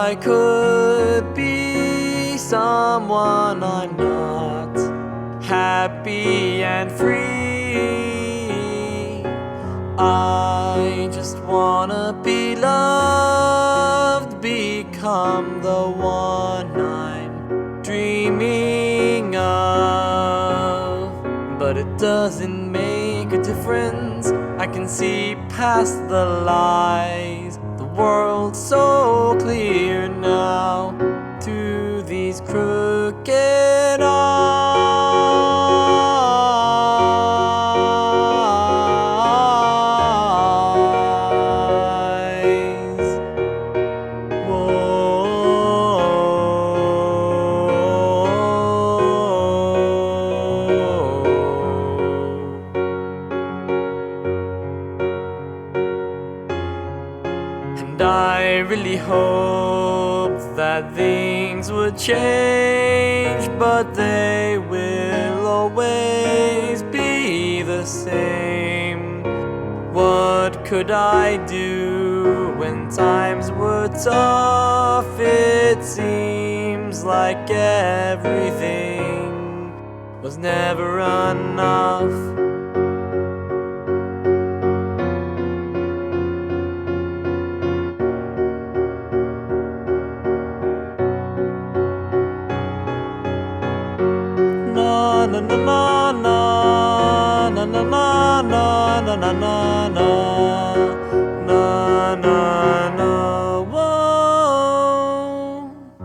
I could be someone I'm not, happy and free. I just wanna be loved, become the one I'm dreaming of. But it doesn't make a difference, I can see past the lies. The world's so clear now to these crooked eyes. And I really hoped that things would change, but they will always be the same. What could I do when times were tough? It seems like everything was never enough. Na na na na na na na na na na na na na na whoa.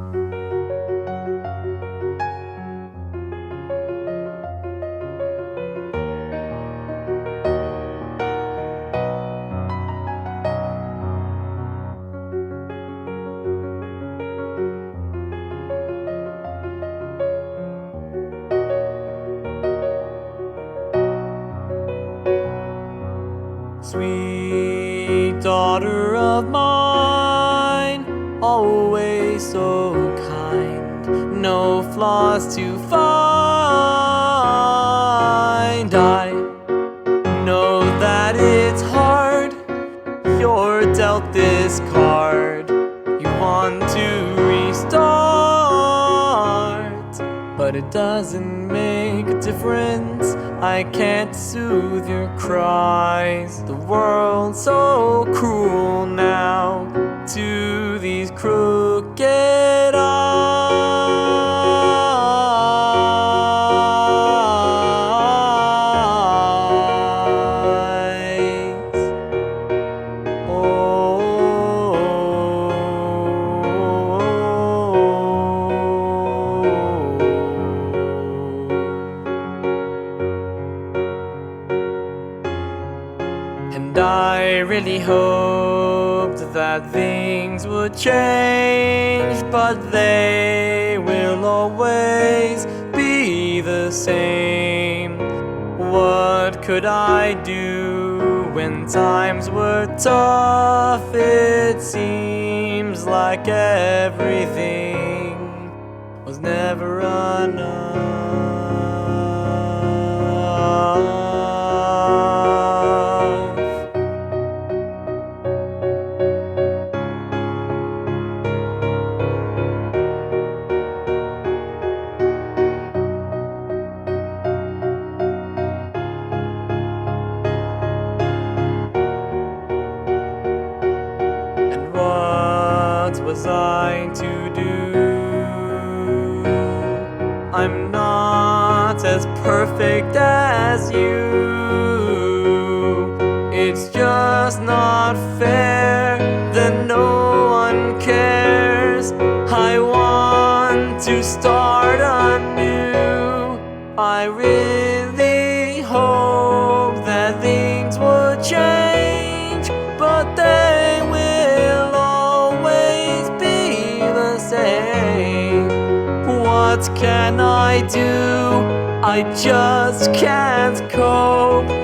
Sweet daughter of mine, always so kind, no flaws to find. I know that it's hard, you're dealt this card, you want to restart, but it doesn't make a difference, I can't soothe your cries. The world's so cruel now to these crooked eyes. And I really hoped that things would change, but they will always be the same. What could I do when times were tough? It seems like everything was never enough. What was I to do? I'm not as perfect as you. It's just not fair that no one cares. I want to start anew. I really hope that things would change, but they will always be the same. What can I do? I just can't cope.